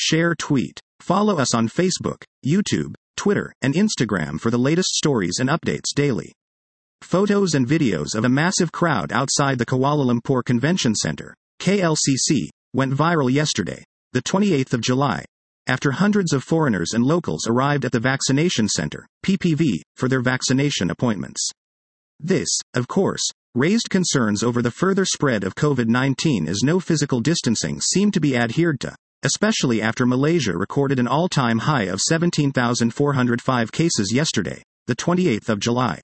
Share tweet. Follow us on Facebook, YouTube, Twitter, and Instagram for the latest stories and updates daily. Photos and videos of a massive crowd outside the Kuala Lumpur Convention Center, KLCC, went viral yesterday, the 28th of July, after hundreds of foreigners and locals arrived at the vaccination center, PPV, for their vaccination appointments. This, of course, raised concerns over the further spread of COVID-19 as no physical distancing seemed to be adhered to, especially after Malaysia recorded an all-time high of 17,405 cases yesterday, the 28th of July.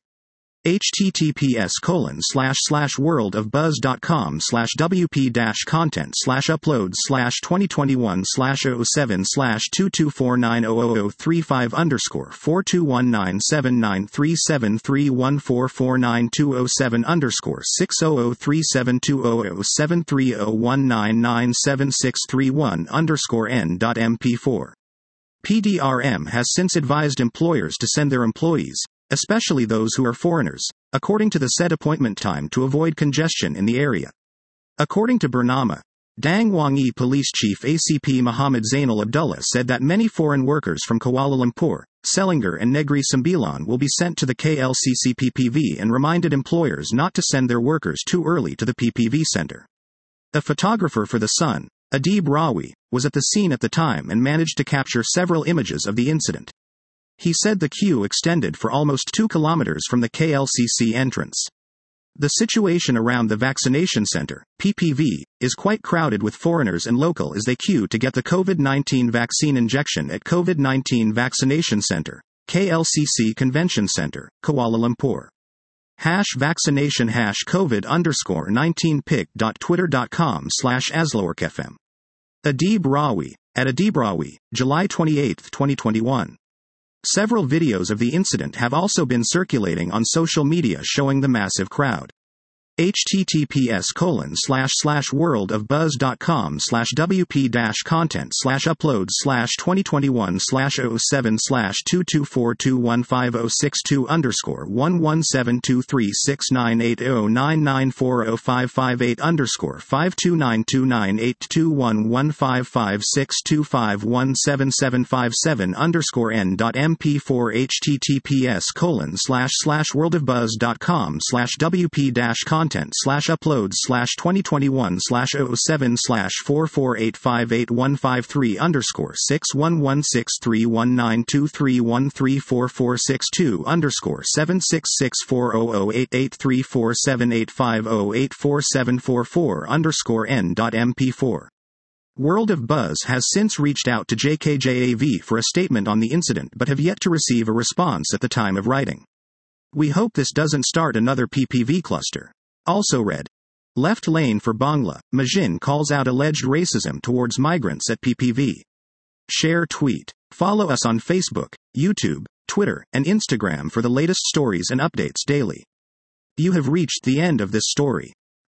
https://worldofbuzz.com/wp-content/upload/2021/7937447_3149007/600372007_n.mp4. PDRM has since advised employers to send their employees, especially those who are foreigners, according to the set appointment time to avoid congestion in the area. According to Bernama, Dang Wangi Police Chief ACP Muhammad Zainal Abdullah said that many foreign workers from Kuala Lumpur, Selangor and Negri Sembilan will be sent to the KLCC PPV and reminded employers not to send their workers too early to the PPV center. A photographer for The Sun, Adib Rawi, was at the scene at the time and managed to capture several images of the incident. He said the queue extended for almost 2 kilometers from the KLCC entrance. The situation around the vaccination center, PPV, is quite crowded with foreigners and local as they queue to get the COVID-19 vaccine injection at COVID-19 Vaccination Center, KLCC Convention Center, Kuala Lumpur. #vaccination #COVID_19pic.twitter.com/AslorkFM. Adib Rawi, at Adib Rawi, July 28, 2021. Several videos of the incident have also been circulating on social media showing the massive crowd. https://worldofbuzz.com/wp-content/upload/2021/007/22421506298099405558_n.mp4 https://www.content/upload/2021/0764088347850847444_n.mp4. World of Buzz has since reached out to JKJAV for a statement on the incident but have yet to receive a response at the time of writing. We hope this doesn't start another PPV cluster. Also read. Left lane for Bangla, Majin calls out alleged racism towards migrants at PPV. Share tweet. Follow us on Facebook, YouTube, Twitter, and Instagram for the latest stories and updates daily. You have reached the end of this story.